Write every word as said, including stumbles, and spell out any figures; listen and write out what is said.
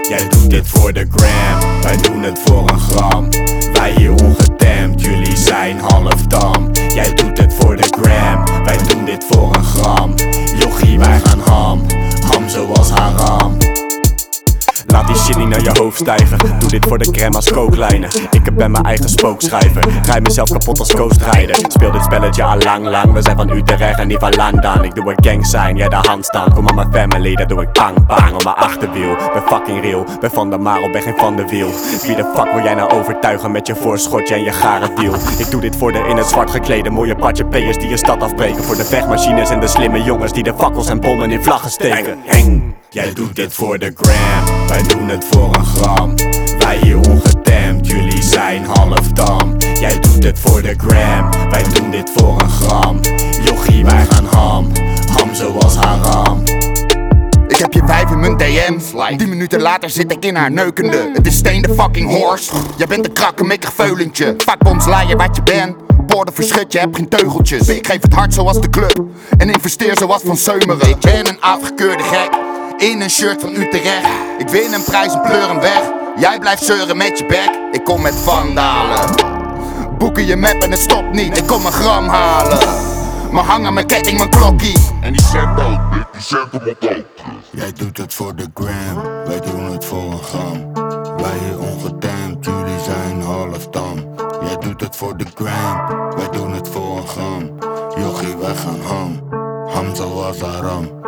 Jij doet dit voor de gram, wij doen het voor een gram. Wij hier ongetemd, jullie zijn half dam. Jij doet het voor de gram, wij doen dit voor een gram. Jochie, wij gaan ham, ham zoals haram. Laat die shit niet naar je hoofd stijgen. Doe dit voor de crème als kooklijnen. Ik ben mijn eigen spookschrijver. Rij mezelf kapot als Ghost Rider. Speel dit spelletje al lang lang. We zijn van Utrecht en niet van London. Ik doe een gang sign, jij de handstand. Kom aan mijn family, dat doe ik bang bang. Op mijn achterwiel, ben fucking real. Ben van de Marel, ben geen van de wiel. Wie de fuck wil jij nou overtuigen met je voorschotje en je gare wiel? Ik doe dit voor de in het zwart geklede mooie patjepeers die je stad afbreken. Voor de vechtmachines en de slimme jongens die de fakkels en bommen in vlaggen steken. Heng. Jij doet dit voor de gram, wij doen het voor een gram. Wij hier ongetemd, jullie zijn half dam. Jij doet het voor de gram, wij doen dit voor een gram. Jochie, wij gaan ham, ham zoals haram. Ik heb je wijf in mijn D M. Tien minuten later zit ik in haar neukende. Het is Steen de fucking horse. Jij bent een krakkemikkig veulentje. Vakbonds laaien wat je bent. Borden verschut, je hebt geen teugeltjes. Ik geef het hard zoals de club en investeer zoals Van Seumeren. Ik ben een afgekeurde gek in een shirt van Utrecht. Ik win een prijs en pleur hem weg. Jij blijft zeuren met je bek. Ik kom met vandalen. Boeken je map en het stopt niet. Ik kom een gram halen. Maar hangen mijn ketting, mijn klokkie. En die cent ook, die cent hem op ook. Jij doet het voor de gram, wij doen het voor een gram. Wij hier ongetemd, jullie zijn half dam. Jij doet het voor de gram, wij doen het voor een gram. Jochie, wij gaan ham, ham zoals haram.